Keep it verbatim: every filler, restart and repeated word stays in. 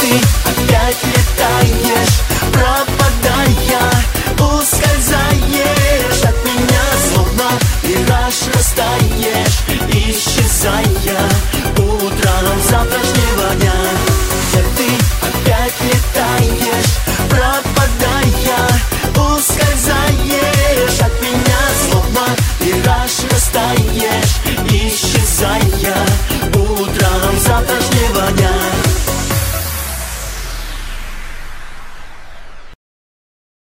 ты опять летаешь, пропадая, ускользаешь от меня, словно мираж растаешь, исчезаешь.